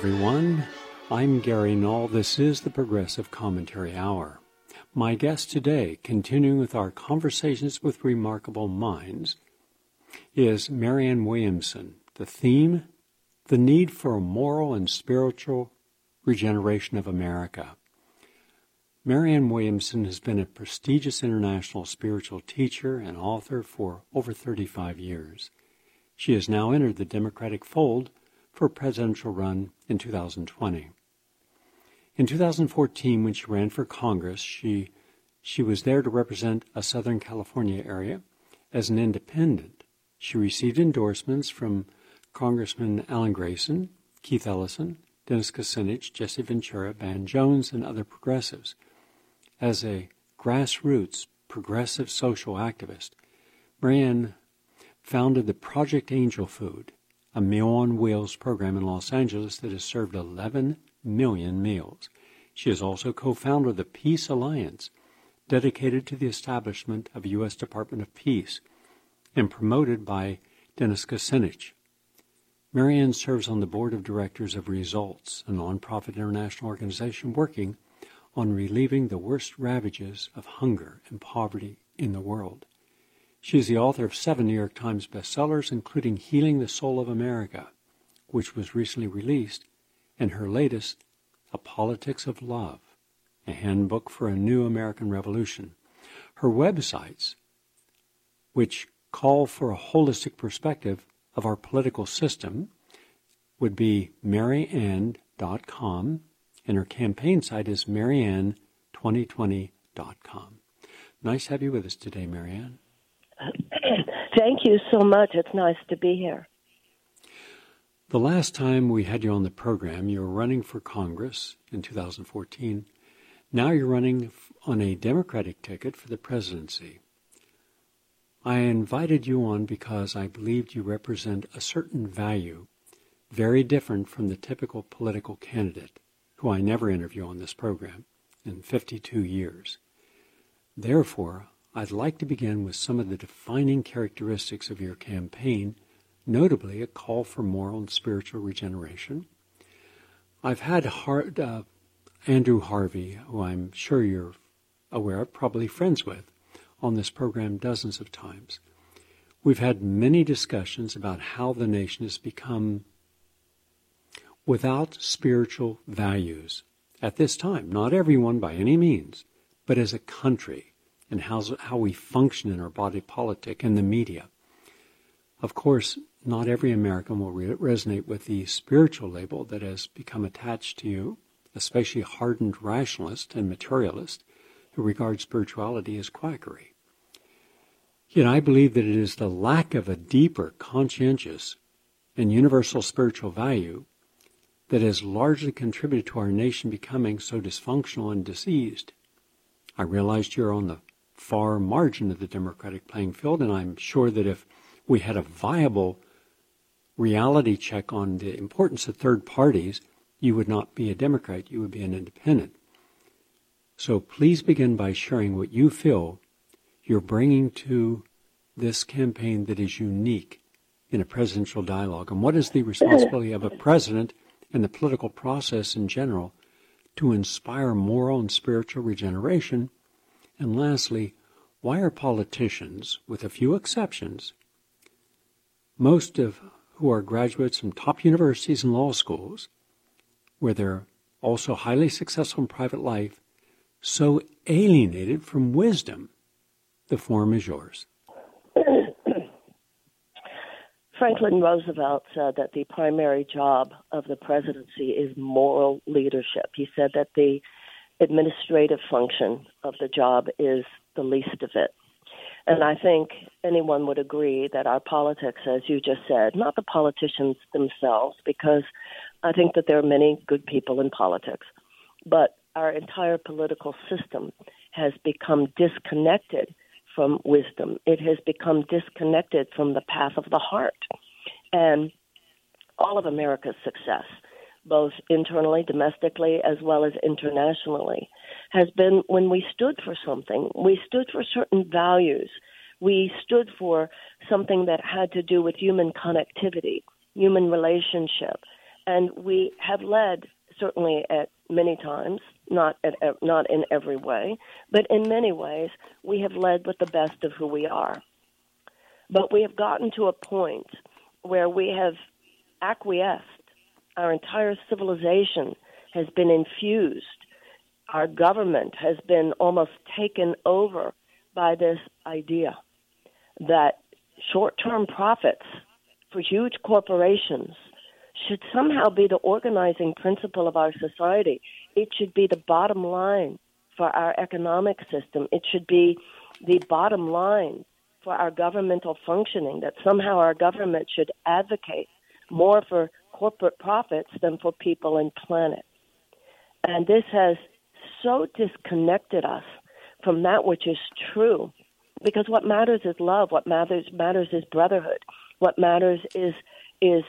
everyone. I'm Gary Null. This is the Progressive Commentary Hour. My guest today, continuing with our conversations with remarkable minds, is Marianne Williamson. The theme, the need for a moral and spiritual regeneration of America. Marianne Williamson has been a prestigious international spiritual teacher and author for over 35 years. She has now entered the Democratic fold for a presidential run in 2020. In 2014, when she ran for Congress, she was there to represent a Southern California area as an independent. She received endorsements from Congressman Alan Grayson, Keith Ellison, Dennis Kucinich, Jesse Ventura, Van Jones, and other progressives. As a grassroots progressive social activist, Marianne founded the Project Angel Food, a Meal on Wheels program in Los Angeles that has served 11 million meals. She is also co-founder of the Peace Alliance, dedicated to the establishment of a U.S. Department of Peace, and promoted by Dennis Kucinich. Marianne serves on the board of directors of Results, a nonprofit international organization working on relieving the worst ravages of hunger and poverty in the world. She is the author of 7 New York Times bestsellers, including Healing the Soul of America, which was recently released, and her latest, A Politics of Love, a handbook for a new American revolution. Her websites, which call for a holistic perspective of our political system, would be marianne.com, and her campaign site is marianne2020.com. Nice to have you with us today, Marianne. Thank you so much. It's nice to be here. The last time we had you on the program, you were running for Congress in 2014. Now you're running on a Democratic ticket for the presidency. I invited you on because I believed you represent a certain value very different from the typical political candidate, who I never interview on this program in 52 years. Therefore, I'd like to begin with some of the defining characteristics of your campaign, notably a call for moral and spiritual regeneration. I've had Andrew Harvey, who I'm sure you're aware of, probably friends with, on this program dozens of times. We've had many discussions about how the nation has become without spiritual values at this time. Not everyone by any means, but as a country, and how we function in our body politic and the media. Of course, not every American will resonate with the spiritual label that has become attached to you, especially hardened rationalists and materialists who regard spirituality as quackery. Yet I believe that it is the lack of a deeper, conscientious, and universal spiritual value that has largely contributed to our nation becoming so dysfunctional and diseased. I realized you're on the far margin of the Democratic playing field, and I'm sure that if we had a viable reality check on the importance of third parties, you would not be a Democrat, you would be an independent. So please begin by sharing what you feel you're bringing to this campaign that is unique in a presidential dialogue, and what is the responsibility of a president and the political process in general to inspire moral and spiritual regeneration. And lastly, why are politicians, with a few exceptions, most of who are graduates from top universities and law schools, where they're also highly successful in private life, so alienated from wisdom? The forum is yours. Franklin Roosevelt said that the primary job of the presidency is moral leadership. He said that the administrative function of the job is the least of it. And I think anyone would agree that our politics, as you just said, not the politicians themselves, because I think that there are many good people in politics, but our entire political system has become disconnected from wisdom. It has become disconnected from the path of the heart. And all of America's success, both internally, domestically, as well as internationally, has been when we stood for something. We stood for certain values. We stood for something that had to do with human connectivity, human relationship, And we have led, certainly at many times, not in every way, but in many ways, we have led with the best of who we are. But we have gotten to a point where we have acquiesced. Our entire civilization has been infused. Our government has been almost taken over by this idea that short-term profits for huge corporations should somehow be the organizing principle of our society. It should be the bottom line for our economic system. It should be the bottom line for our governmental functioning, that somehow our government should advocate more for corporate profits than for people and planet. And this has so disconnected us from that which is true, because what matters is love. What matters is brotherhood. What matters is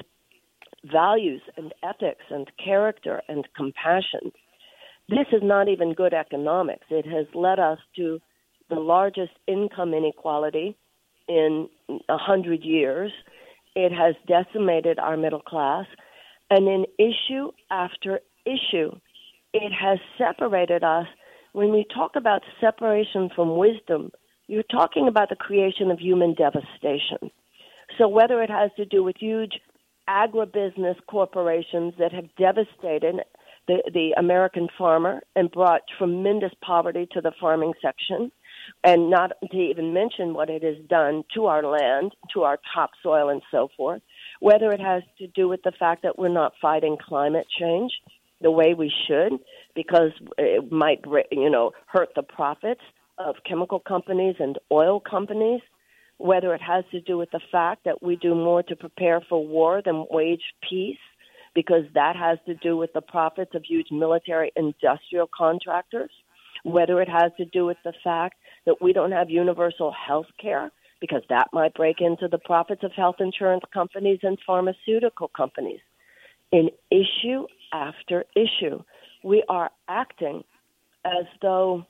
values and ethics and character and compassion. This is not even good economics. It has led us to the largest income inequality in 100 years. It has decimated our middle class. And in issue after issue, it has separated us. When we talk about separation from wisdom, you're talking about the creation of human devastation. So whether it has to do with huge agribusiness corporations that have devastated the American farmer and brought tremendous poverty to the farming section, and not to even mention what it has done to our land, to our topsoil and so forth, whether it has to do with the fact that we're not fighting climate change the way we should, because it might, hurt the profits of chemical companies and oil companies, whether it has to do with the fact that we do more to prepare for war than wage peace, because that has to do with the profits of huge military industrial contractors, whether it has to do with the fact that we don't have universal health care, because that might break into the profits of health insurance companies and pharmaceutical companies. In issue after issue, we are acting as though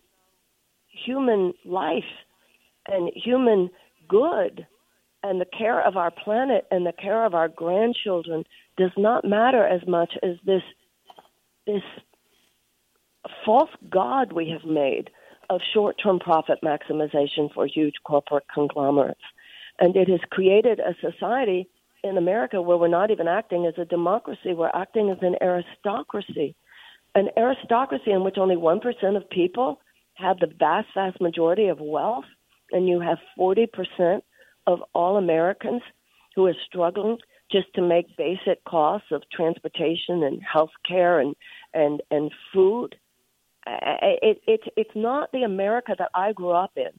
human life and human good and the care of our planet and the care of our grandchildren does not matter as much as this false god we have made of short-term profit maximization for huge corporate conglomerates. And it has created a society in America where we're not even acting as a democracy, we're acting as an aristocracy in which only 1% of people have the vast majority of wealth, and you have 40% of all Americans who are struggling just to make basic costs of transportation and health care and food. It's not the America that I grew up in.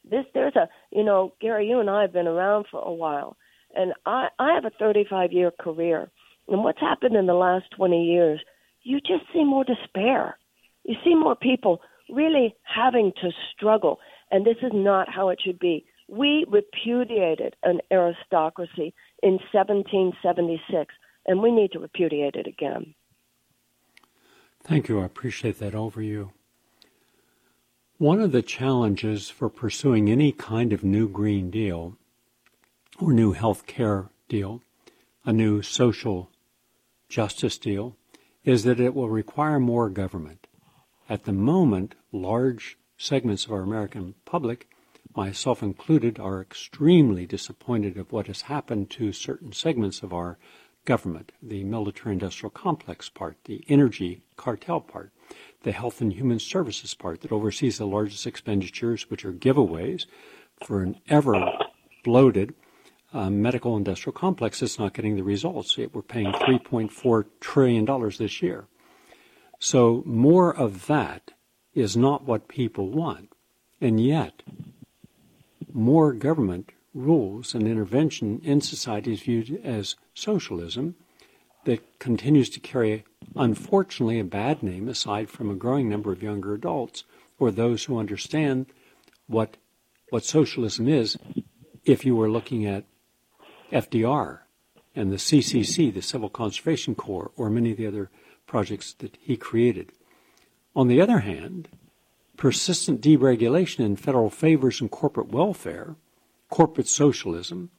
Gary, you and I have been around for a while, and I have a 35-year career. And what's happened in the last 20 years, you just see more despair. You see more people really having to struggle, and this is not how it should be. We repudiated an aristocracy in 1776, and we need to repudiate it again. Thank you. I appreciate that overview. One of the challenges for pursuing any kind of new Green Deal or new health care deal, a new social justice deal, is that it will require more government. At the moment, large segments of our American public, myself included, are extremely disappointed of what has happened to certain segments of our government, the military-industrial complex part, the energy cartel part, the health and human services part that oversees the largest expenditures, which are giveaways for an ever-bloated medical industrial complex that's not getting the results. We're paying $3.4 trillion this year. So more of that is not what people want. And yet, more government rules and intervention in society is viewed as socialism that continues to carry, unfortunately, a bad name aside from a growing number of younger adults or those who understand what socialism is. If you were looking at FDR and the CCC, the Civil Conservation Corps, or many of the other projects that he created. On the other hand, persistent deregulation in federal favors and corporate welfare, corporate socialism,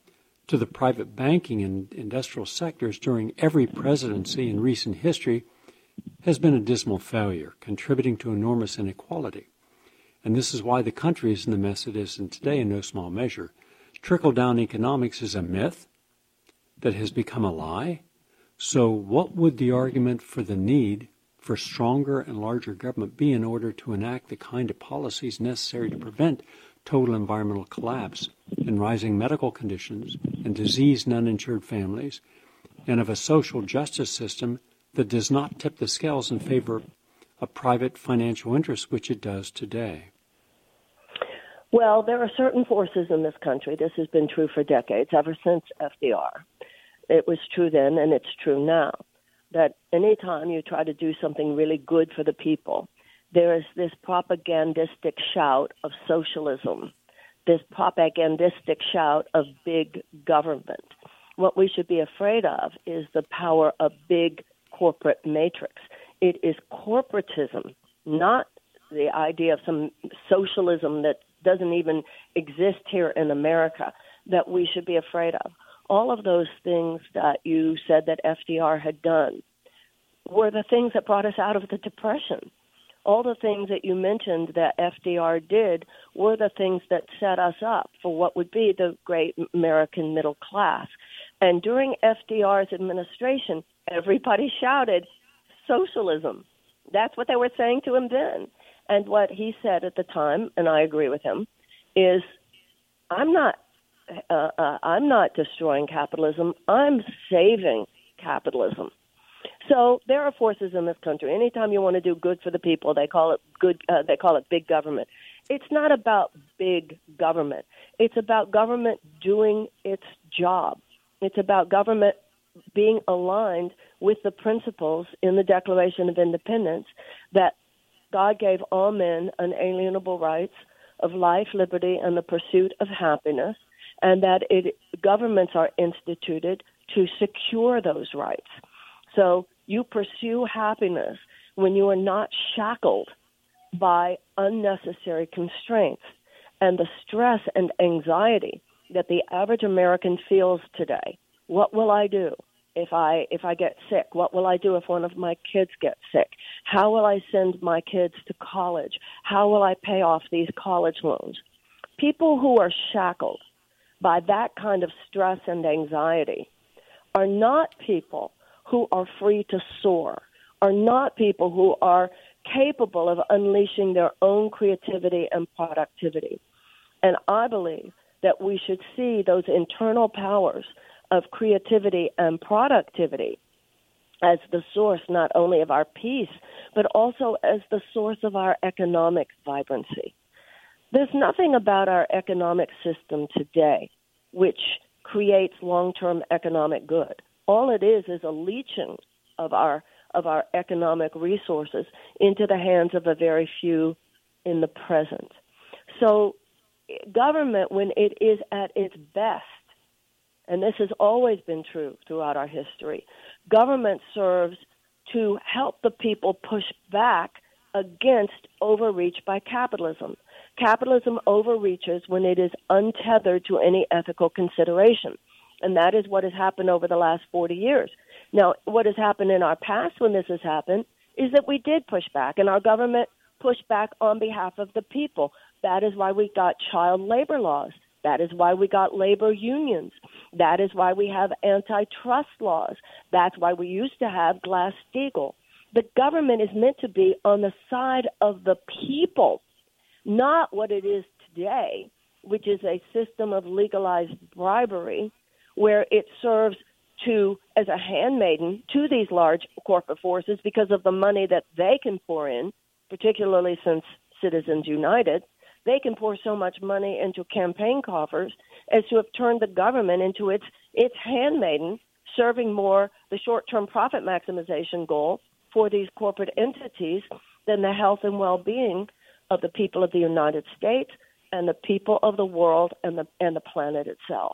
to the private banking and industrial sectors during every presidency in recent history has been a dismal failure, contributing to enormous inequality. And this is why the country is in the mess it is in today in no small measure. Trickle-down economics is a myth that has become a lie. So what would the argument for the need for stronger and larger government be in order to enact the kind of policies necessary to prevent total environmental collapse and rising medical conditions and diseased and uninsured families, and of a social justice system that does not tip the scales in favor of private financial interests, which it does today? Well, there are certain forces in this country. This has been true for decades, ever since FDR. It was true then, and it's true now, that anytime you try to do something really good for the people, there is this propagandistic shout of socialism, this propagandistic shout of big government. What we should be afraid of is the power of big corporate matrix. It is corporatism, not the idea of some socialism that doesn't even exist here in America, that we should be afraid of. All of those things that you said that FDR had done were the things that brought us out of the Depression. All the things that you mentioned that FDR did were the things that set us up for what would be the great American middle class. And during FDR's administration, everybody shouted socialism. That's what they were saying to him then. And what he said at the time, and I agree with him, is I'm not destroying capitalism. I'm saving capitalism. So there are forces in this country. Anytime you want to do good for the people, they call it good. They call it big government. It's not about big government. It's about government doing its job. It's about government being aligned with the principles in the Declaration of Independence that God gave all men unalienable rights of life, liberty, and the pursuit of happiness, and that governments are instituted to secure those rights. So you pursue happiness when you are not shackled by unnecessary constraints and the stress and anxiety that the average American feels today. What will I do if I get sick? What will I do if one of my kids gets sick? How will I send my kids to college? How will I pay off these college loans? People who are shackled by that kind of stress and anxiety are not people who are free to soar, are not people who are capable of unleashing their own creativity and productivity. And I believe that we should see those internal powers of creativity and productivity as the source not only of our peace, but also as the source of our economic vibrancy. There's nothing about our economic system today which creates long-term economic good. All it is a leeching of our economic resources into the hands of a very few in the present. So government, when it is at its best, and this has always been true throughout our history, government serves to help the people push back against overreach by capitalism. Capitalism overreaches when it is untethered to any ethical consideration. And that is what has happened over the last 40 years. Now, what has happened in our past when this has happened is that we did push back, and our government pushed back on behalf of the people. That is why we got child labor laws. That is why we got labor unions. That is why we have antitrust laws. That's why we used to have Glass-Steagall. The government is meant to be on the side of the people, not what it is today, which is a system of legalized bribery where it serves as a handmaiden to these large corporate forces because of the money that they can pour in, particularly since Citizens United. They can pour so much money into campaign coffers as to have turned the government into its handmaiden, serving more the short-term profit maximization goal for these corporate entities than the health and well-being of the people of the United States and the people of the world and the planet itself.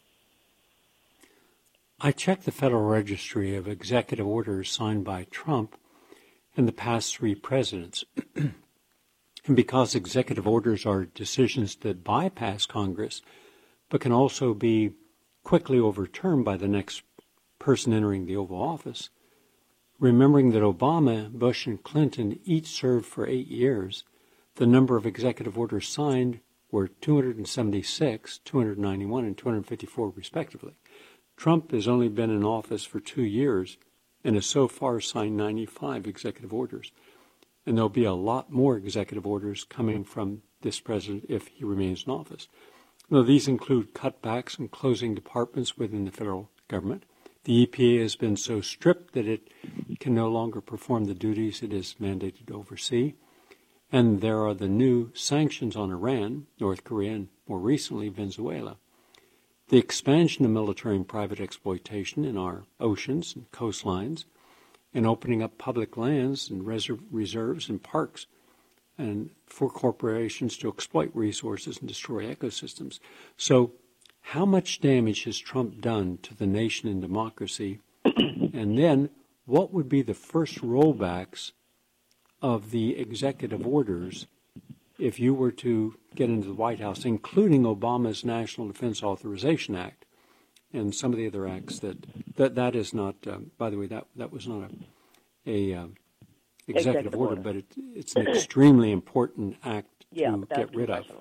I checked the Federal Registry of executive orders signed by Trump and the past three presidents. And because executive orders are decisions that bypass Congress, but can also be quickly overturned by the next person entering the Oval Office. Remembering that Obama, Bush, and Clinton each served for 8 years, the number of executive orders signed were 276, 291, and 254 respectively. Trump has only been in office for 2 years and has so far signed 95 executive orders. And there'll be a lot more executive orders coming from this president if he remains in office. Now, these include cutbacks and closing departments within the federal government. The EPA has been so stripped that it can no longer perform the duties it is mandated to oversee. And there are the new sanctions on Iran, North Korea, and more recently Venezuela. The expansion of military and private exploitation in our oceans and coastlines, and opening up public lands and reserves and parks and for corporations to exploit resources and destroy ecosystems. So how much damage has Trump done to the nation and democracy? And then what would be the first rollbacks of the executive orders if you were to get into the White House, including Obama's National Defense Authorization Act and some of the other acts that is not, by the way, that was not a executive order, but it's an extremely important act to get rid of.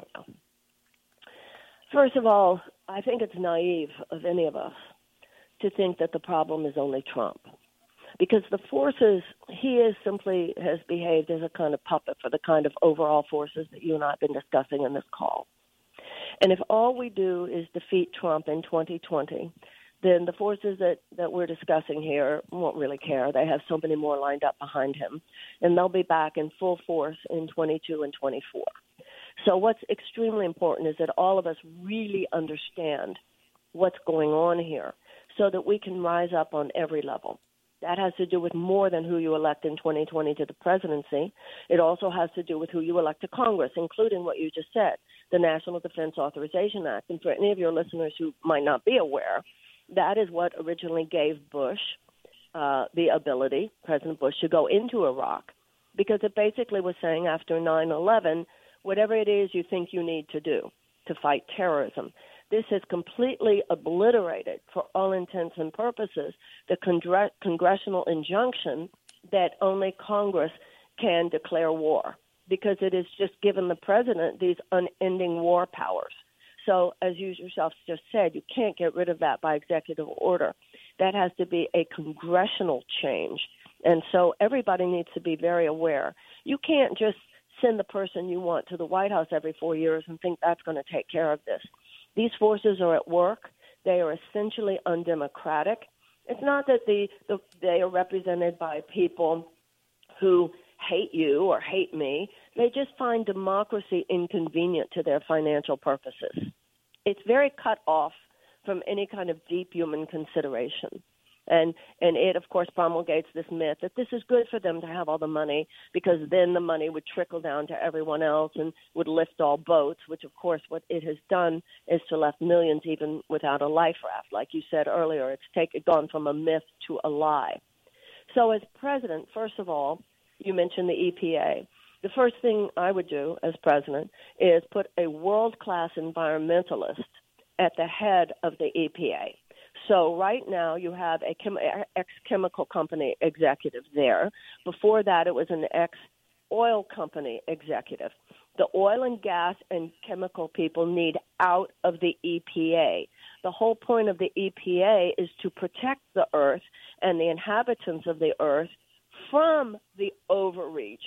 First of all, I think it's naive of any of us to think that the problem is only Trump. Because the forces, he simply has behaved as a kind of puppet for the kind of overall forces that you and I have been discussing in this call. And if all we do is defeat Trump in 2020, then the forces that we're discussing here won't really care. They have so many more lined up behind him, and they'll be back in full force in 22 and 24. So what's extremely important is that all of us really understand what's going on here so that we can rise up on every level. That has to do with more than who you elect in 2020 to the presidency. It also has to do with who you elect to Congress, including what you just said, the National Defense Authorization Act. And for any of your listeners who might not be aware, that is what originally gave Bush the ability, President Bush, to go into Iraq, because it basically was saying after 9/11, whatever it is you think you need to do to fight terrorism. This has completely obliterated, for all intents and purposes, the congressional injunction that only Congress can declare war, because it has just given the president these unending war powers. So, as you yourself just said, you can't get rid of that by executive order. That has to be a congressional change. And so everybody needs to be very aware. You can't just send the person you want to the White House every 4 years and think that's going to take care of this. These forces are at work. They are essentially undemocratic. It's not that they are represented by people who hate you or hate me. They just find democracy inconvenient to their financial purposes. It's very cut off from any kind of deep human consideration. And it, of course, promulgates this myth that this is good for them to have all the money, because then the money would trickle down to everyone else and would lift all boats, which, of course, what it has done is to left millions even without a life raft. Like you said earlier, it's gone from a myth to a lie. So as president, first of all, you mentioned the EPA. The first thing I would do as president is put a world-class environmentalist at the head of the EPA. So right now you have a ex-chemical company executive there. Before that, it was an ex-oil company executive. The oil and gas and chemical people need out of the EPA. The whole point of the EPA is to protect the earth and the inhabitants of the earth from the overreach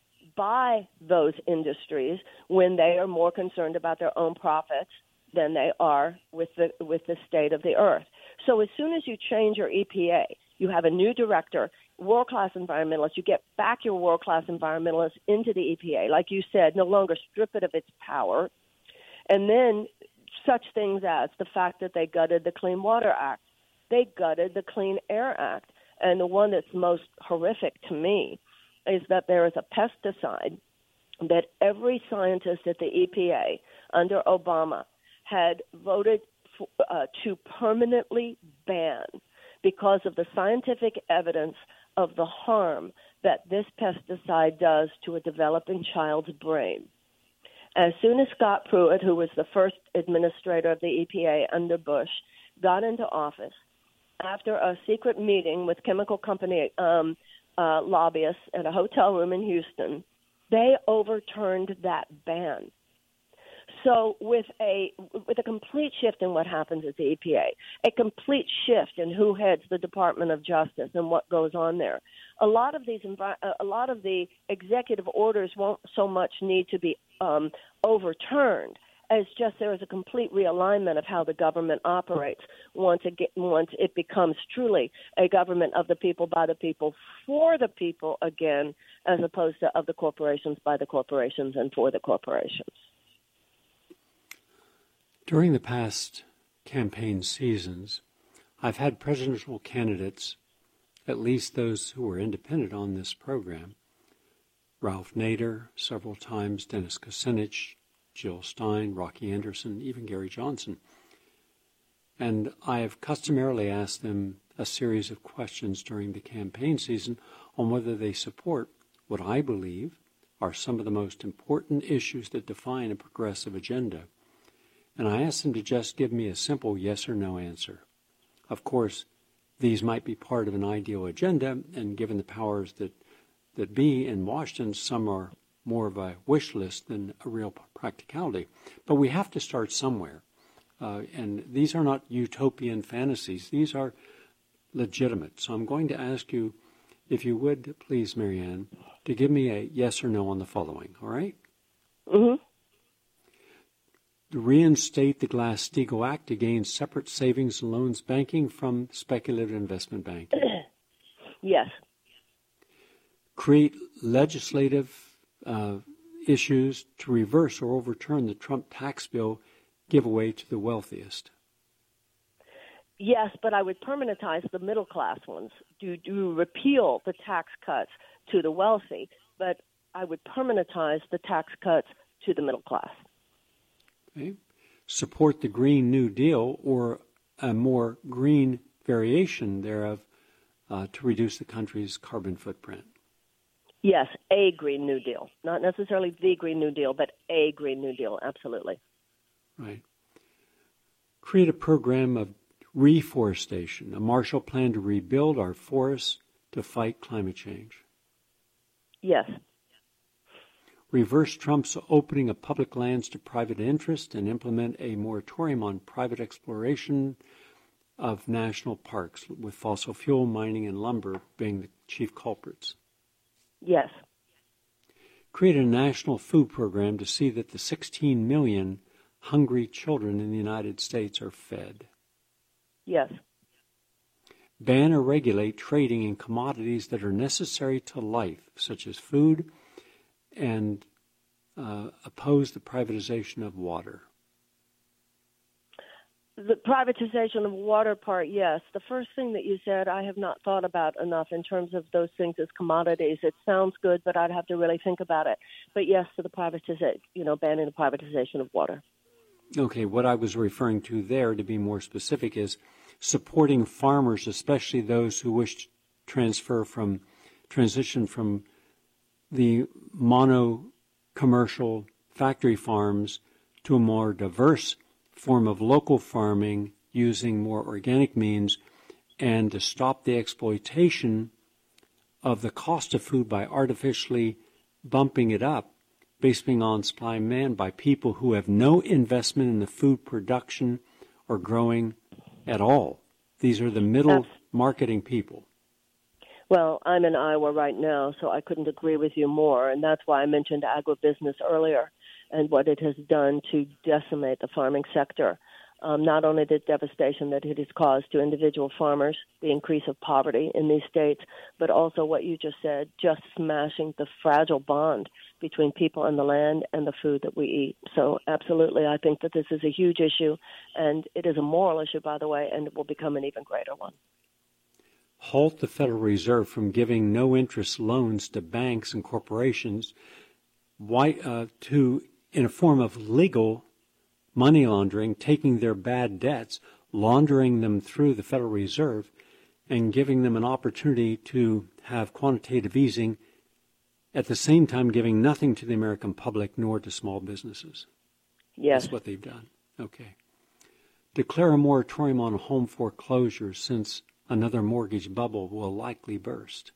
by those industries when they are more concerned about their own profits than they are with the state of the earth. So as soon as you change your EPA, you have a new director, world-class environmentalists, you get back your world-class environmentalists into the EPA. Like you said, no longer strip it of its power. And then such things as the fact that they gutted the Clean Water Act. They gutted the Clean Air Act. And the one that's most horrific to me is that there is a pesticide that every scientist at the EPA under Obama had voted to permanently ban because of the scientific evidence of the harm that this pesticide does to a developing child's brain. As soon as Scott Pruitt, who was the first administrator of the EPA under Bush, got into office after a secret meeting with chemical company lobbyists at a hotel room in Houston. They overturned that ban. So with a complete shift in what happens at the EPA, a complete shift in who heads the Department of Justice and what goes on there, a lot of the executive orders won't so much need to be overturned as just there is a complete realignment of how the government operates once it becomes truly a government of the people, by the people, for the people again, as opposed to of the corporations, by the corporations, and for the corporations. During the past campaign seasons, I've had presidential candidates, at least those who were independent on this program, Ralph Nader several times, Dennis Kucinich, Jill Stein, Rocky Anderson, even Gary Johnson. And I have customarily asked them a series of questions during the campaign season on whether they support what I believe are some of the most important issues that define a progressive agenda. And I asked them to just give me a simple yes or no answer. Of course, these might be part of an ideal agenda, and given the powers that be in Washington, some are more of a wish list than a real practicality. But we have to start somewhere. And these are not utopian fantasies. These are legitimate. So I'm going to ask you, if you would, please, Marianne, to give me a yes or no on the following, all right? Mm-hmm. To reinstate the Glass-Steagall Act to gain separate savings and loans banking from speculative investment banking. Yes. Create legislative issues to reverse or overturn the Trump tax bill giveaway to the wealthiest. Yes, but I would permanentize the middle class ones. Do repeal the tax cuts to the wealthy, but I would permanentize the tax cuts to the middle class. Okay. Support the Green New Deal or a more green variation thereof to reduce the country's carbon footprint. Yes, a Green New Deal. Not necessarily the Green New Deal, but a Green New Deal, absolutely. Right. Create a program of reforestation, a Marshall Plan to rebuild our forests to fight climate change. Yes. Reverse Trump's opening of public lands to private interest and implement a moratorium on private exploration of national parks, with fossil fuel mining and lumber being the chief culprits. Yes. Create a national food program to see that the 16 million hungry children in the United States are fed. Yes. Ban or regulate trading in commodities that are necessary to life, such as food, and oppose the privatization of water. The privatization of water part, yes. The first thing that you said, I have not thought about enough in terms of those things as commodities. It sounds good, but I'd have to really think about it. But yes, to the privatization, banning the privatization of water. Okay, what I was referring to there, to be more specific, is supporting farmers, especially those who wish to transition from the mono-commercial factory farms to a more diverse form of local farming using more organic means, and to stop the exploitation of the cost of food by artificially bumping it up based on supply and demand by people who have no investment in the food production or growing at all. These are the middle marketing people. Well, I'm in Iowa right now, so I couldn't agree with you more, and that's why I mentioned agribusiness earlier and what it has done to decimate the farming sector. Not only the devastation that it has caused to individual farmers, the increase of poverty in these states, but also what you just said, just smashing the fragile bond between people and the land and the food that we eat. So absolutely, I think that this is a huge issue, and it is a moral issue, by the way, and it will become an even greater one. Halt the Federal Reserve from giving no-interest loans to banks and corporations in a form of legal money laundering, taking their bad debts, laundering them through the Federal Reserve, and giving them an opportunity to have quantitative easing, at the same time giving nothing to the American public nor to small businesses. Yes. That's what they've done. Okay. declare a moratorium on home foreclosures since another mortgage bubble will likely burst?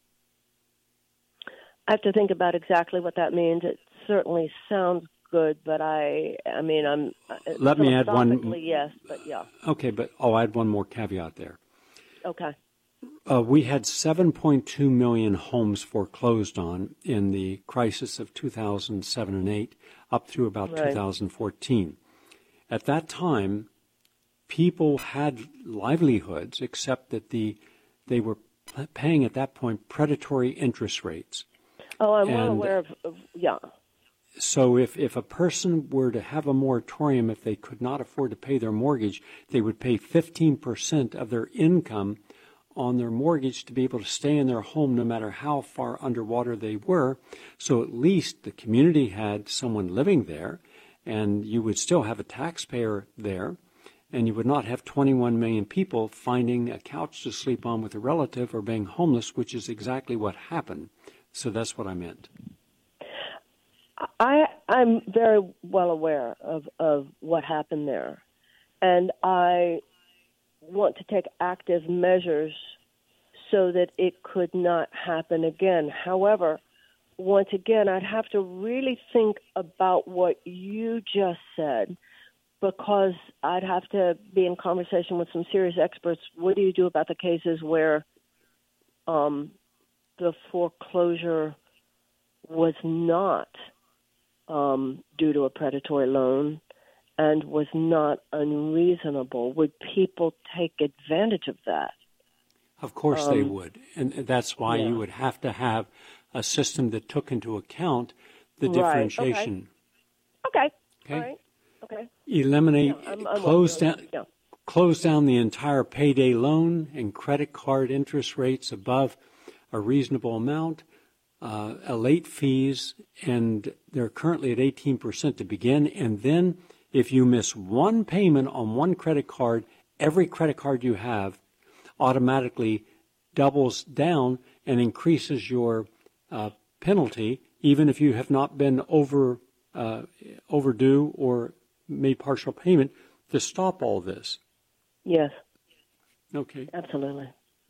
I have to think about exactly what that means. It certainly sounds good, but I'm Let me add one. Philosophically, yes, but yeah. Okay, but I'll add one more caveat there. Okay. We had 7.2 million homes foreclosed on in the crisis of 2007 and 8 up through about 2014. At that time, people had livelihoods, except that they were paying at that point predatory interest rates. Oh, I'm well aware of yeah. So if a person were to have a moratorium, if they could not afford to pay their mortgage, they would pay 15% of their income on their mortgage to be able to stay in their home no matter how far underwater they were. So at least the community had someone living there, and you would still have a taxpayer there, and you would not have 21 million people finding a couch to sleep on with a relative or being homeless, which is exactly what happened. So that's what I meant. I'm very well aware of what happened there, and I want to take active measures so that it could not happen again. However, once again, I'd have to really think about what you just said, because I'd have to be in conversation with some serious experts. What do you do about the cases where the foreclosure was not due to a predatory loan and was not unreasonable? Would people take advantage of that? Of course they would. And that's why you would have to have a system that took into account the differentiation. Okay. All right. Okay. Eliminate, close down the entire payday loan and credit card interest rates above a reasonable amount, late fees, and they're currently at 18% to begin. And then if you miss one payment on one credit card, every credit card you have automatically doubles down and increases your penalty, even if you have not been overdue or made partial payment, to stop all this. Yes. Okay. Absolutely.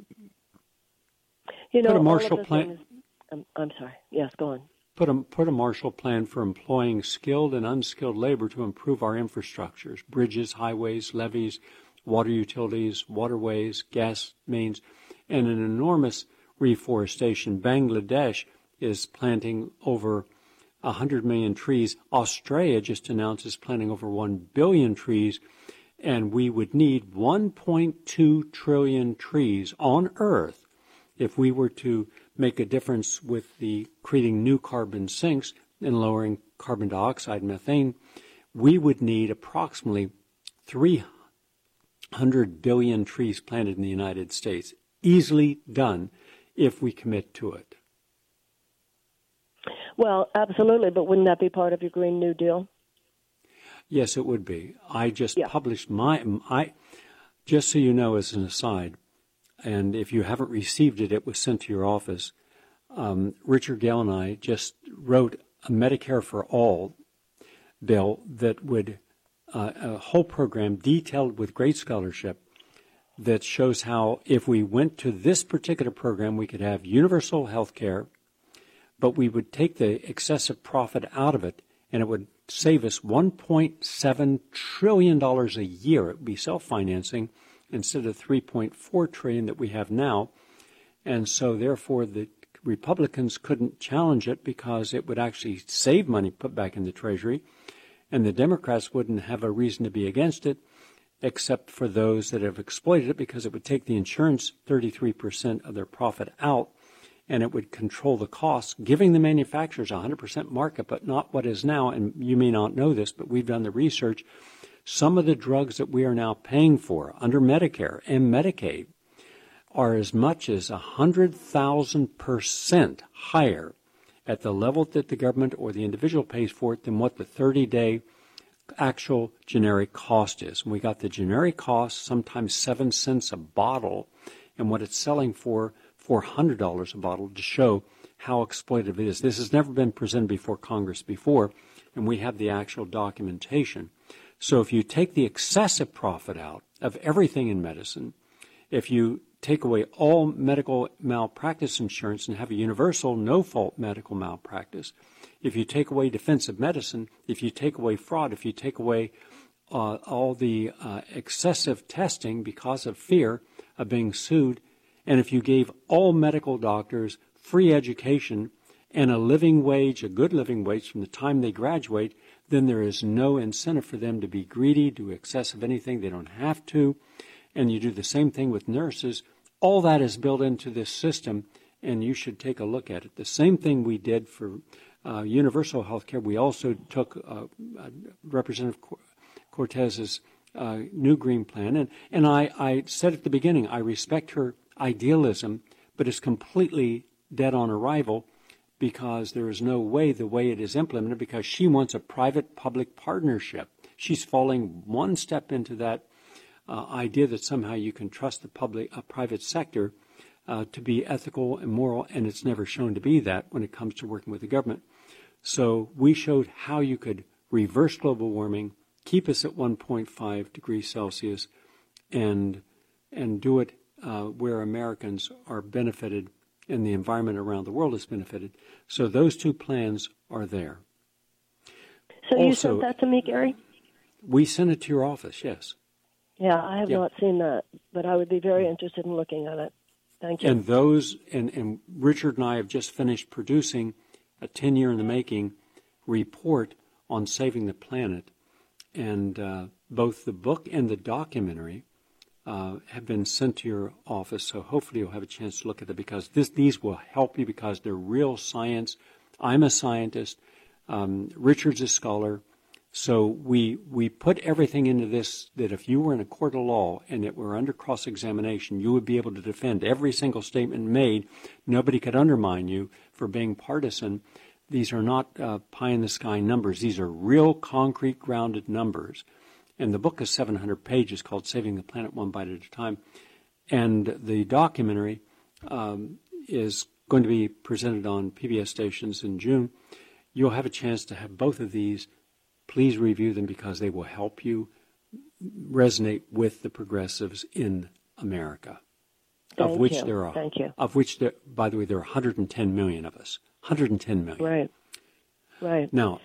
Put a Marshall Plan. I'm sorry. Yes, go on. Put a Marshall Plan for employing skilled and unskilled labor to improve our infrastructures, bridges, highways, levees, water utilities, waterways, gas mains, and an enormous reforestation. Bangladesh is planting over 100 million trees. Australia just announced it's planting over 1 billion trees, and we would need 1.2 trillion trees on Earth if we were to make a difference with the creating new carbon sinks and lowering carbon dioxide, methane. We would need approximately 300 billion trees planted in the United States. Easily done if we commit to it. Well, absolutely, but wouldn't that be part of your Green New Deal? Yes, it would be. I just published just so you know, as an aside, and if you haven't received it, it was sent to your office. Richard Gale and I just wrote a Medicare for All bill that would, a whole program detailed with great scholarship that shows how if we went to this particular program, we could have universal health care, but we would take the excessive profit out of it, and it would save us $1.7 trillion a year. It would be self-financing instead of $3.4 trillion that we have now. And so, therefore, the Republicans couldn't challenge it because it would actually save money put back in the Treasury, and the Democrats wouldn't have a reason to be against it, except for those that have exploited it, because it would take the insurance 33% of their profit out, and it would control the costs, giving the manufacturers 100% markup, but not what is now. And you may not know this, but we've done the research. Some of the drugs that we are now paying for under Medicare and Medicaid are as much as 100,000% higher at the level that the government or the individual pays for it than what the 30-day actual generic cost is. And we got the generic cost, sometimes 7 cents a bottle, and what it's selling for $400 a bottle, to show how exploitative it is. This has never been presented before Congress before, and we have the actual documentation. So if you take the excessive profit out of everything in medicine, if you take away all medical malpractice insurance and have a universal no-fault medical malpractice, if you take away defensive medicine, if you take away fraud, if you take away all the excessive testing because of fear of being sued, and if you gave all medical doctors free education and a living wage, a good living wage from the time they graduate, then there is no incentive for them to be greedy, do excessive anything. They don't have to. And you do the same thing with nurses. All that is built into this system, and you should take a look at it. The same thing we did for universal health care. We also took Representative Cortez's new Green Plan. And I said at the beginning, I respect her idealism, but it's completely dead on arrival because there is no way the way it is implemented, because she wants a private-public partnership. She's falling one step into that idea that somehow you can trust the private sector to be ethical and moral, and it's never shown to be that when it comes to working with the government. So we showed how you could reverse global warming, keep us at 1.5 degrees Celsius, and do it where Americans are benefited and the environment around the world is benefited. So those two plans are there. So you sent that to me, Gary? We sent it to your office, yes. Yeah, I have not seen that, but I would be very interested in looking at it. Thank you. And those, and Richard and I have just finished producing a 10-year-in-the-making report on saving the planet. And both the book and the documentary have been sent to your office, so hopefully you'll have a chance to look at them, because these will help you because they're real science. I'm a scientist. Richard's a scholar. So we put everything into this that if you were in a court of law and it were under cross-examination, you would be able to defend every single statement made. Nobody could undermine you for being partisan. These are not pie-in-the-sky numbers. These are real, concrete, grounded numbers. And the book is 700 pages, called Saving the Planet One Bite at a Time. And the documentary is going to be presented on PBS stations in June. You'll have a chance to have both of these. Please review them because they will help you resonate with the progressives in America, of which there are. Thank you. Of which, by the way, there are 110 million of us. 110 million. Right. Now,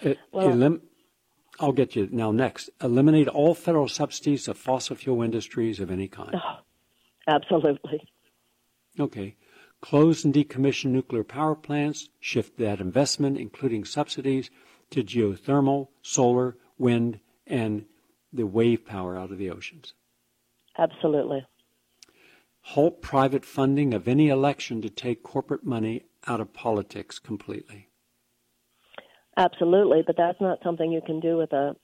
I'll get you now next. Eliminate all federal subsidies of fossil fuel industries of any kind. Oh, absolutely. Okay. Close and decommission nuclear power plants. Shift that investment, including subsidies, to geothermal, solar, wind, and the wave power out of the oceans. Absolutely. Halt private funding of any election to take corporate money out of politics completely. Absolutely, but that's not something you can do with I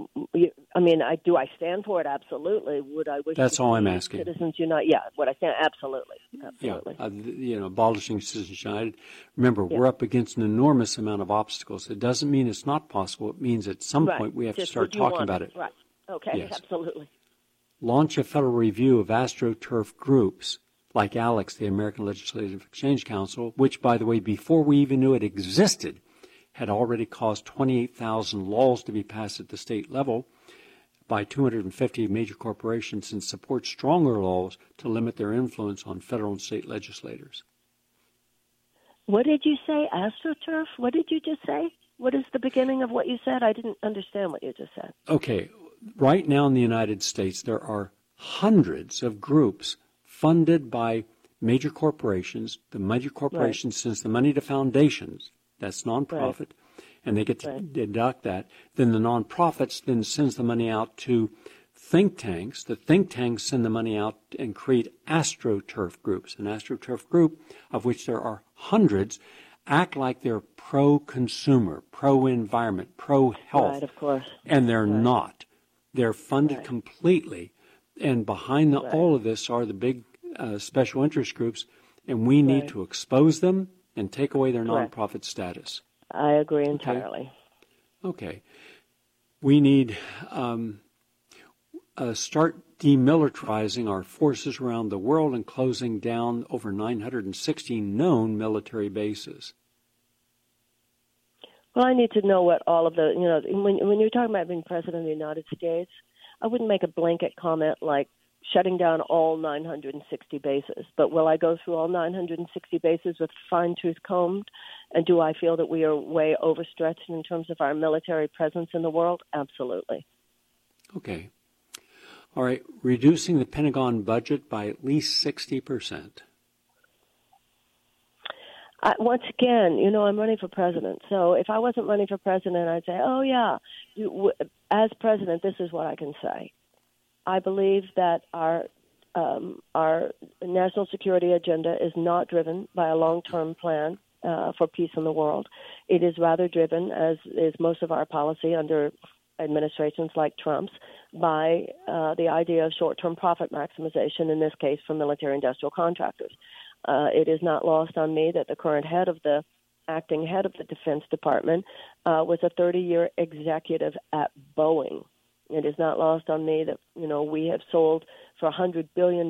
stand for it? Absolutely. Would I wish? That's all I'm asking. Citizens Unite? Yeah. Would I stand? Absolutely. Yeah. Abolishing Citizens United. Remember, we're up against an enormous amount of obstacles. It doesn't mean it's not possible. It means at some point we have to start talking about it. Right. Okay. Yes. Absolutely. Launch a federal review of AstroTurf groups like ALEC, the American Legislative Exchange Council, which, by the way, before we even knew it existed, had already caused 28,000 laws to be passed at the state level by 250 major corporations, and support stronger laws to limit their influence on federal and state legislators. What did you say, AstroTurf? What did you just say? What is the beginning of what you said? I didn't understand what you just said. Okay. Right now in the United States, there are hundreds of groups funded by major corporations. The major corporations sends the money to foundations. That's nonprofit, and they get to deduct that. Then the nonprofits then sends the money out to think tanks. The think tanks send the money out and create AstroTurf groups. An AstroTurf group, of which there are hundreds, act like they're pro-consumer, pro-environment, pro-health. Right, of course. And they're not. They're funded completely. And behind all of this are the big special interest groups, and we need to expose them and take away their nonprofit status. I agree entirely. Okay. We need start demilitarizing our forces around the world and closing down over 960 known military bases. Well, I need to know what all of the, when you're talking about being president of the United States, I wouldn't make a blanket comment like shutting down all 960 bases. But will I go through all 960 bases with fine-tooth comb? And do I feel that we are way overstretched in terms of our military presence in the world? Absolutely. Okay. All right. Reducing the Pentagon budget by at least 60%. Once again, I'm running for president. So if I wasn't running for president, I'd say, oh, yeah, as president, this is what I can say. I believe that our national security agenda is not driven by a long-term plan for peace in the world. It is rather driven, as is most of our policy under administrations like Trump's, by the idea of short-term profit maximization, in this case for military-industrial contractors. It is not lost on me that the current acting head of the Defense Department was a 30-year executive at Boeing. It is not lost on me that, we have sold for $100 billion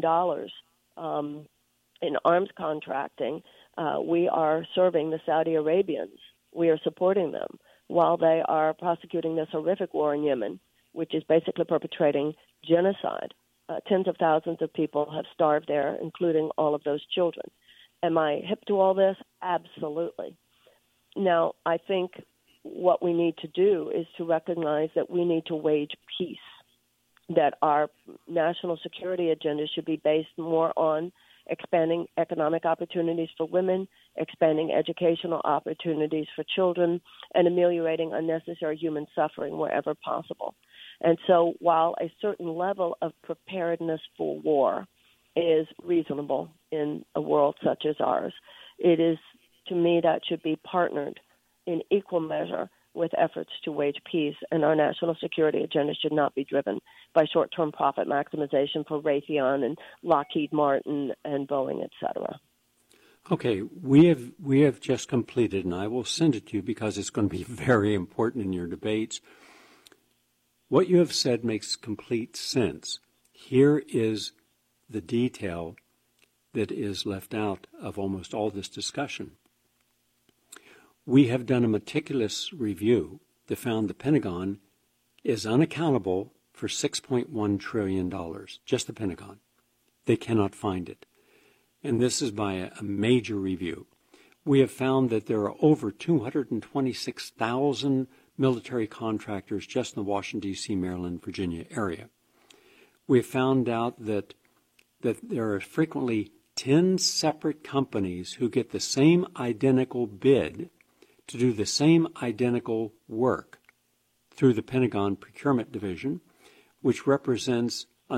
in arms contracting. We are serving the Saudi Arabians. We are supporting them while they are prosecuting this horrific war in Yemen, which is basically perpetrating genocide. Tens of thousands of people have starved there, including all of those children. Am I hip to all this? Absolutely. Now, I think what we need to do is to recognize that we need to wage peace, that our national security agenda should be based more on expanding economic opportunities for women, expanding educational opportunities for children, and ameliorating unnecessary human suffering wherever possible. And so while a certain level of preparedness for war is reasonable in a world such as ours, it is, to me, that should be partnered in equal measure with efforts to wage peace, and our national security agenda should not be driven by short-term profit maximization for Raytheon and Lockheed Martin and Boeing, et cetera. Okay, we have just completed, and I will send it to you because it's going to be very important in your debates. What you have said makes complete sense. Here is the detail that is left out of almost all this discussion. We have done a meticulous review that found the Pentagon is unaccountable for $6.1 trillion, just the Pentagon. They cannot find it. And this is by a major review. We have found that there are over 226,000 military contractors just in the Washington, D.C., Maryland, Virginia area. We have found out that there are frequently 10 separate companies who get the same identical bid to do the same identical work through the Pentagon Procurement Division, which represents a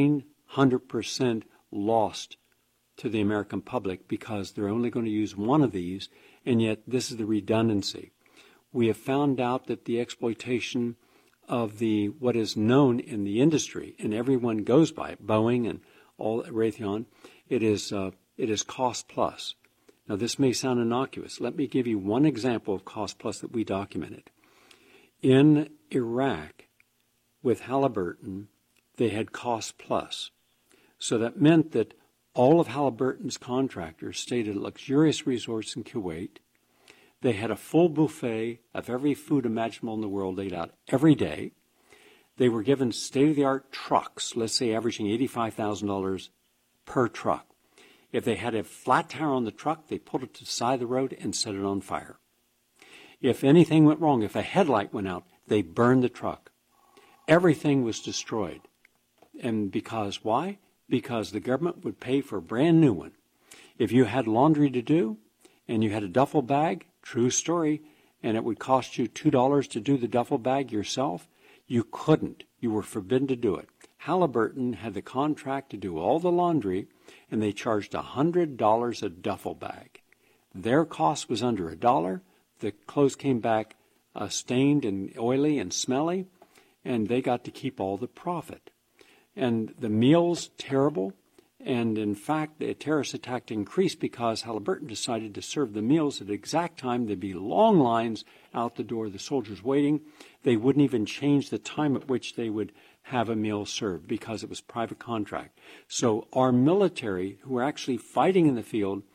900% loss to the American public because they're only going to use one of these, and yet this is the redundancy. We have found out that the exploitation of what is known in the industry, and everyone goes by it, Boeing and all Raytheon, it is cost plus. Now, this may sound innocuous. Let me give you one example of cost plus that we documented. In Iraq, with Halliburton, they had cost plus. So that meant that all of Halliburton's contractors stayed at luxurious resorts in Kuwait. They had a full buffet of every food imaginable in the world laid out every day. They were given state-of-the-art trucks, let's say averaging $85,000 per truck. If they had a flat tire on the truck, they pulled it to the side of the road and set it on fire. If anything went wrong, if a headlight went out, they burned the truck. Everything was destroyed. And because why? Because the government would pay for a brand new one. If you had laundry to do and you had a duffel bag, true story, and it would cost you $2 to do the duffel bag yourself, you couldn't. You were forbidden to do it. Halliburton had the contract to do all the laundry, and they charged $100 a duffel bag. Their cost was under $1. The clothes came back stained and oily and smelly, and they got to keep all the profit. And the meals, terrible. And in fact, the terrorist attack increased because Halliburton decided to serve the meals at the exact time. There'd be long lines out the door, the soldiers waiting. They wouldn't even change the time at which they would have a meal served because it was private contract. So our military, who are actually fighting in the field,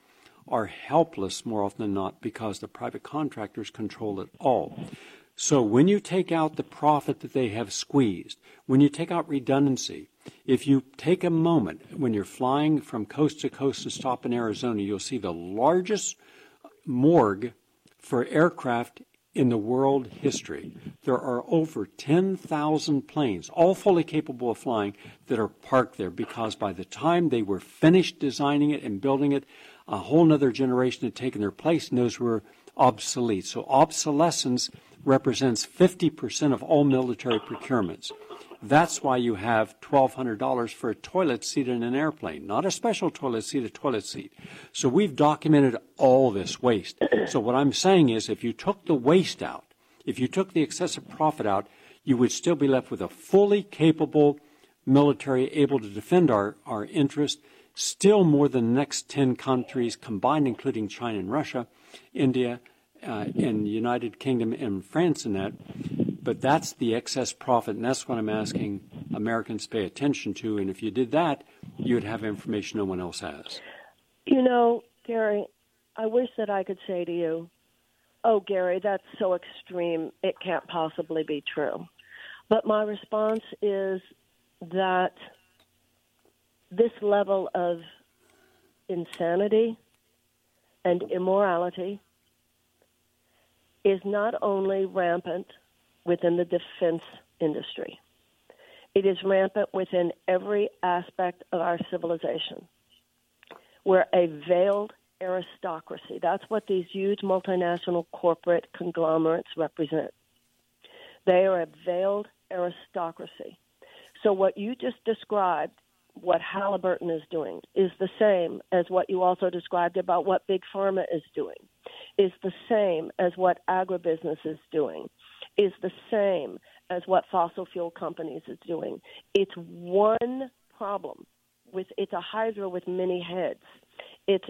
are helpless more often than not because the private contractors control it all. So when you take out the profit that they have squeezed, when you take out redundancy, if you take a moment when you're flying from coast to coast to stop in Arizona, you'll see the largest morgue for aircraft in the world history. There are over 10,000 planes, all fully capable of flying, that are parked there because by the time they were finished designing it and building it, a whole nother generation had taken their place and those were obsolete. So obsolescence represents 50% of all military procurements. That's why you have $1,200 for a toilet seat in an airplane, not a special toilet seat, a toilet seat. So we've documented all this waste. So what I'm saying is if you took the waste out, if you took the excessive profit out, you would still be left with a fully capable military able to defend our interests, still more than the next 10 countries combined, including China and Russia, India, and the United Kingdom and France in that. But that's the excess profit, and that's what I'm asking Americans to pay attention to. And if you did that, you would have information no one else has. You know, Gary, I wish that I could say to you, oh, Gary, that's so extreme, it can't possibly be true. But my response is that this level of insanity and immorality is not only rampant within the defense industry. It is rampant within every aspect of our civilization. We're a veiled aristocracy. That's what these huge multinational corporate conglomerates represent. They are a veiled aristocracy. So what you just described, what Halliburton is doing, is the same as what you also described about what Big Pharma is doing, is the same as what agribusiness is doing, is the same as what fossil fuel companies is doing. It's one problem. It's a hydra with many heads. It's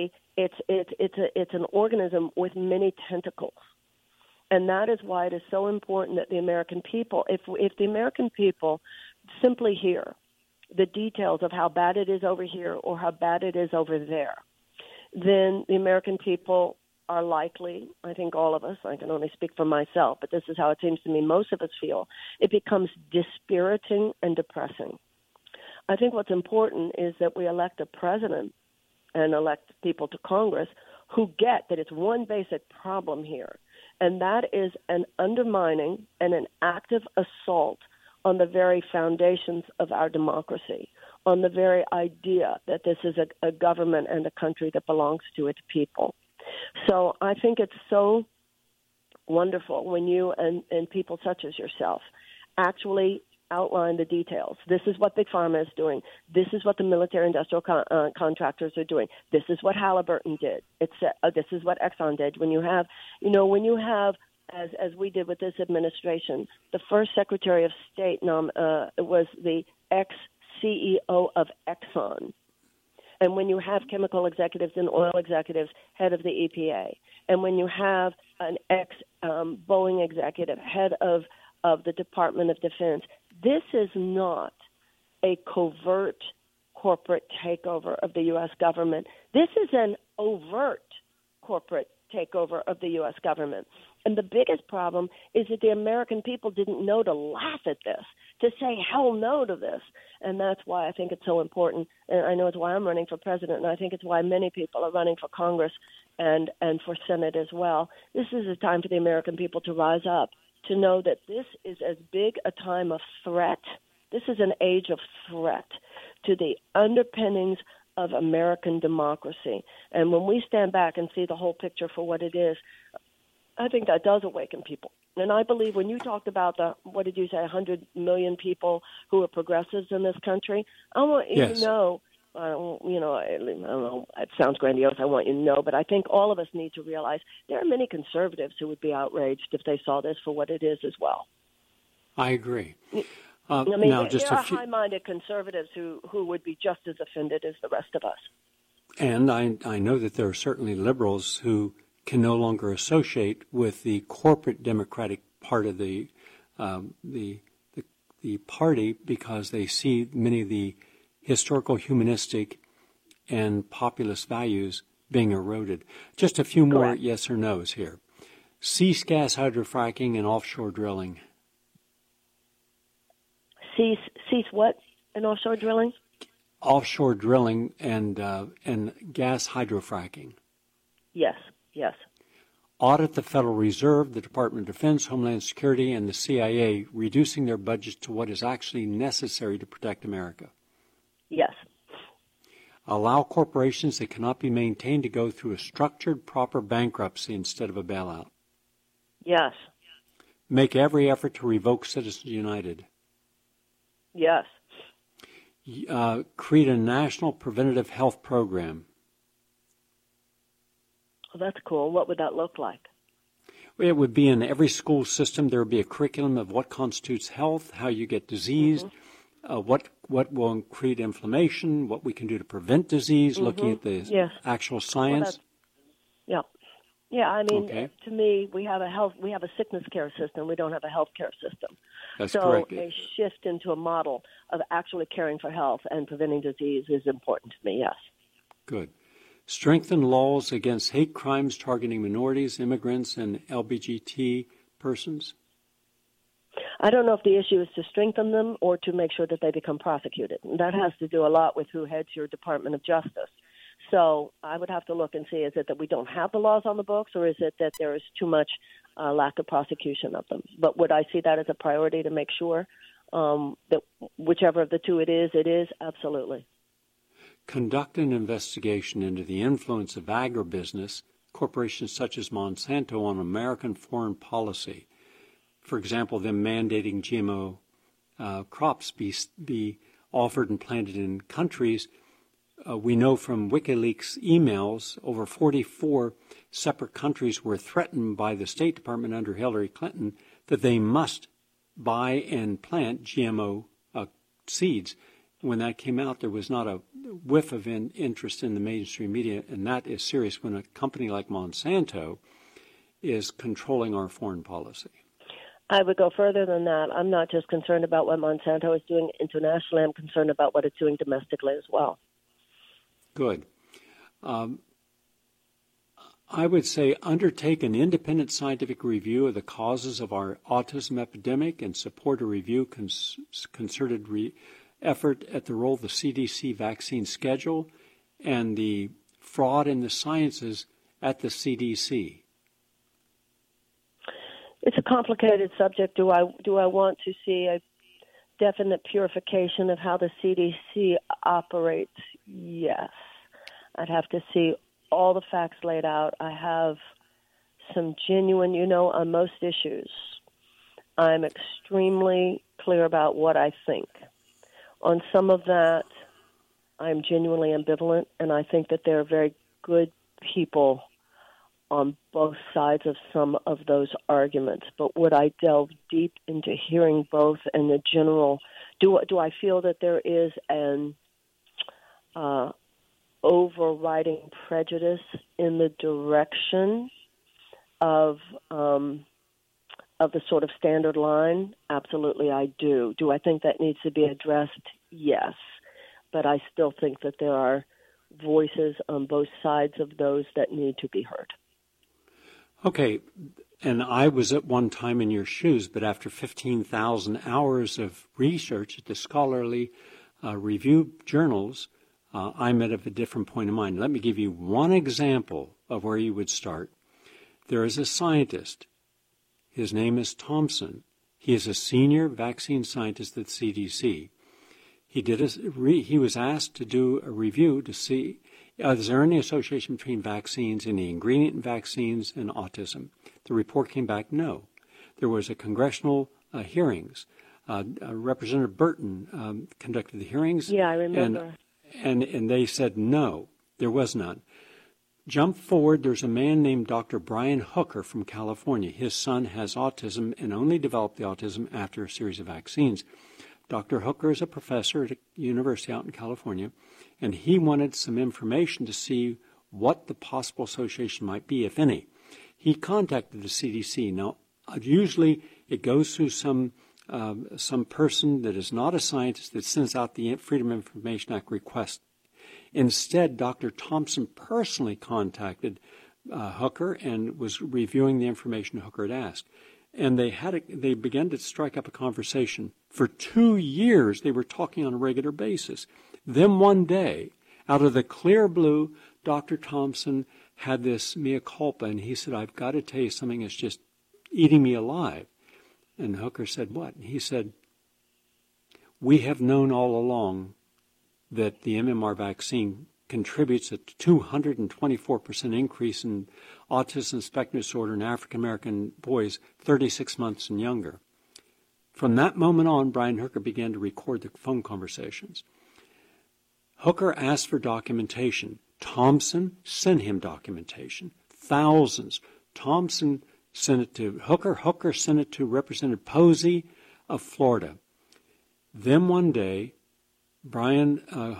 an organism with many tentacles. And that is why it is so important that the American people, if the American people simply hear the details of how bad it is over here or how bad it is over there, then the American people are likely, I think all of us, I can only speak for myself, but this is how it seems to me most of us feel, it becomes dispiriting and depressing. I think what's important is that we elect a president and elect people to Congress who get that it's one basic problem here, and that is an undermining and an active assault on the very foundations of our democracy, on the very idea that this is a government and a country that belongs to its people. So I think it's so wonderful when you and people such as yourself actually outline the details. This is what Big Pharma is doing. This is what the military-industrial contractors are doing. This is what Halliburton did. This is what Exxon did. When you have, as we did with this administration, the first Secretary of State was the ex-CEO of Exxon. And when you have chemical executives and oil executives, head of the EPA, and when you have an ex-Boeing executive, head of the Department of Defense, this is not a covert corporate takeover of the U.S. government. This is an overt corporate takeover of the U.S. government. And the biggest problem is that the American people didn't know to laugh at this, to say hell no to this. And that's why I think it's so important. And I know it's why I'm running for president, and I think it's why many people are running for Congress and for Senate as well. This is a time for the American people to rise up, to know that this is as big a time of threat. This is an age of threat to the underpinnings of American democracy. And when we stand back and see the whole picture for what it is, I think that does awaken people. And I believe when you talked about what did you say, 100 million people who are progressives in this country, I want you to know, I don't know, it sounds grandiose, I want you to know, but I think all of us need to realize there are many conservatives who would be outraged if they saw this for what it is as well. I agree. I mean, there are high-minded conservatives who would be just as offended as the rest of us. And I know that there are certainly liberals who can no longer associate with the corporate Democratic part of the party because they see many of the historical, humanistic, and populist values being eroded. Just a few more Correct. yes or no's here. Cease gas hydrofracking and offshore drilling. Cease what in offshore drilling? Offshore drilling and gas hydrofracking. Yes. Audit the Federal Reserve, the Department of Defense, Homeland Security, and the CIA, reducing their budgets to what is actually necessary to protect America. Yes. Allow corporations that cannot be maintained to go through a structured, proper bankruptcy instead of a bailout. Yes. Make every effort to revoke Citizens United. Yes. Create a national preventative health program. Well, that's cool. What would that look like? It would be in every school system. There would be a curriculum of what constitutes health, how you get disease, what will create inflammation, what we can do to prevent disease, looking at the actual science. Yeah. I mean, to me, we have a sickness care system. We don't have a health care system. That's so correct. A shift into a model of actually caring for health and preventing disease is important to me. Yes. Good. Strengthen laws against hate crimes targeting minorities, immigrants, and LGBT persons. I don't know if the issue is to strengthen them or to make sure that they become prosecuted. That has to do a lot with who heads your Department of Justice. So I would have to look and see, is it that we don't have the laws on the books, or is it that there is too much lack of prosecution of them? But would I see that as a priority to make sure that whichever of the two it is, absolutely. Conduct an investigation into the influence of agribusiness, corporations such as Monsanto, on American foreign policy. For example, them mandating GMO crops be offered and planted in countries. We know from WikiLeaks emails, over 44 separate countries were threatened by the State Department under Hillary Clinton that they must buy and plant GMO seeds. When that came out, there was not a whiff of interest in the mainstream media, and that is serious when a company like Monsanto is controlling our foreign policy. I would go further than that. I'm not just concerned about what Monsanto is doing internationally. I'm concerned about what it's doing domestically as well. Good. I would say undertake an independent scientific review of the causes of our autism epidemic and support a review concerted effort at the role of the CDC vaccine schedule and the fraud in the sciences at the CDC. It's a complicated subject. Do I want to see a definite purification of how the CDC operates? Yes. I'd have to see all the facts laid out. I have some genuine, on most issues, I'm extremely clear about what I think. On some of that, I'm genuinely ambivalent, and I think that there are very good people on both sides of some of those arguments. But would I delve deep into hearing both and the general? Do I feel that there is an overriding prejudice in the direction of the sort of standard line? Absolutely, I do. Do I think that needs to be addressed? Yes. But I still think that there are voices on both sides of those that need to be heard. Okay, and I was at one time in your shoes, but after 15,000 hours of research at the scholarly review journals, I'm at a different point of mind. Let me give you one example of where you would start. There is a scientist. His name is Thompson. He is a senior vaccine scientist at CDC. He was asked to do a review to see, is there any association between vaccines, any ingredient in vaccines, and autism? The report came back, no. There was a congressional hearings. Representative Burton conducted the hearings. Yeah, I remember. And they said no, there was none. Jump forward, there's a man named Dr. Brian Hooker from California. His son has autism and only developed the autism after a series of vaccines. Dr. Hooker is a professor at a university out in California, and he wanted some information to see what the possible association might be, if any. He contacted the CDC. Now, usually it goes through some person that is not a scientist that sends out the Freedom of Information Act request. Instead, Dr. Thompson personally contacted Hooker and was reviewing the information Hooker had asked. And they began to strike up a conversation. For 2 years, they were talking on a regular basis. Then one day, out of the clear blue, Dr. Thompson had this mea culpa, and he said, I've got to tell you something that's just eating me alive. And Hooker said, what? And he said, we have known all along that the MMR vaccine contributes a 224% increase in autism spectrum disorder in African American boys 36 months and younger. From that moment on, Brian Hooker began to record the phone conversations. Hooker asked for documentation. Thompson sent him documentation. Thousands. Thompson sent it to Hooker. Hooker sent it to Representative Posey of Florida. Then one day, Brian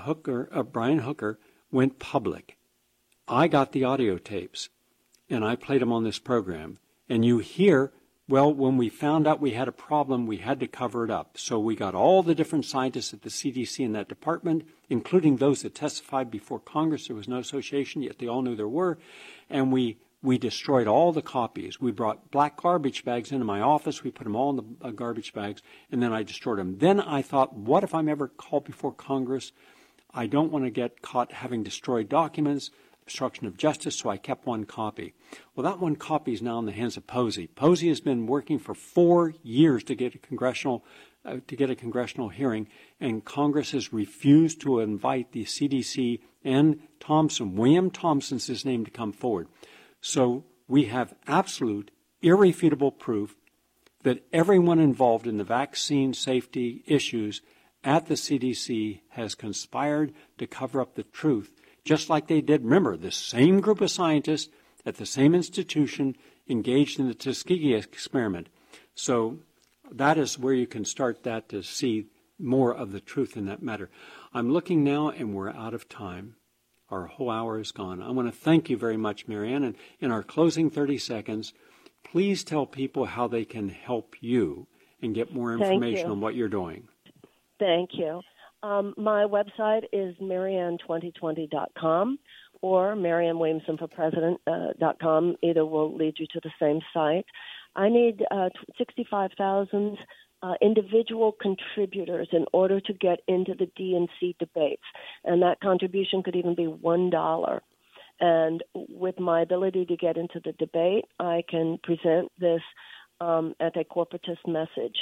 Hooker went public. I got the audio tapes, and I played them on this program. And you hear, well, when we found out we had a problem, we had to cover it up. So we got all the different scientists at the CDC in that department, including those that testified before Congress. There was no association, yet they all knew there were. And we destroyed all the copies. We brought black garbage bags into my office. We put them all in the garbage bags, and then I destroyed them. Then I thought, what if I'm ever called before Congress? I don't want to get caught having destroyed documents, obstruction of justice, so I kept one copy. Well, that one copy is now in the hands of Posey. Posey has been working for 4 years to get a congressional hearing, and Congress has refused to invite the CDC and Thompson. William Thompson's his name, to come forward. So we have absolute, irrefutable proof that everyone involved in the vaccine safety issues at the CDC has conspired to cover up the truth, just like they did. Remember, the same group of scientists at the same institution engaged in the Tuskegee experiment. So that is where you can start that to see more of the truth in that matter. I'm looking now, and we're out of time. Our whole hour is gone. I want to thank you very much, Marianne. And in our closing 30 seconds, please tell people how they can help you and get more information on what you're doing. Thank you. My website is marianne2020.com or mariannewilliamsonforpresident.com. Either will lead you to the same site. I need 65,000 individual contributors in order to get into the DNC debates, and that contribution could even be $1. And with my ability to get into the debate, I can present this anti-corporatist message.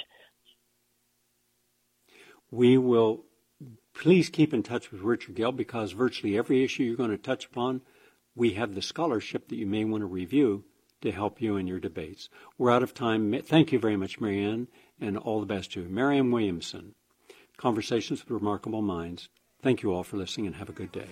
We will please keep in touch with Richard Gale, because virtually every issue you're going to touch upon, we have the scholarship that you may want to review to help you in your debates. We're out of time. Thank you very much, Marianne, and all the best to you. Marianne Williamson, Conversations with Remarkable Minds. Thank you all for listening, and have a good day.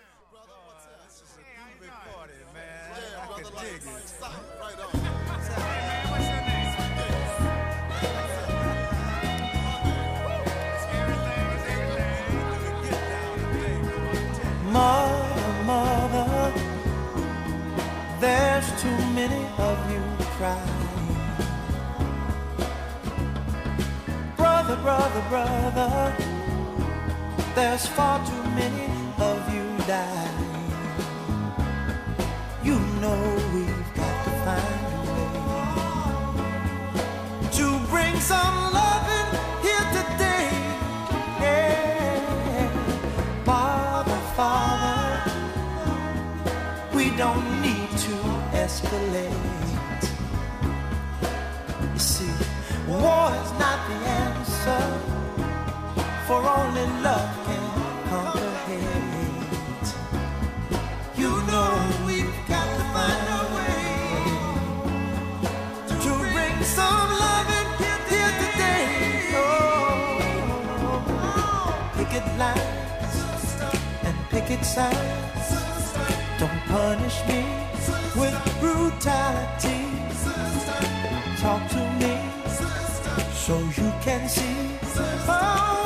Mother, there's too many of you crying. Brother, there's far too many of you dying. You know we've got to find a way to bring some loving here today. Yeah. Father, we don't need to escalate. You see, war is not the answer, for only love can conquer hate. You know we've got to find a way to bring some love in here today. Oh, picket lines and picket signs, don't punish me with brutality. Talk to me so you can see. Oh,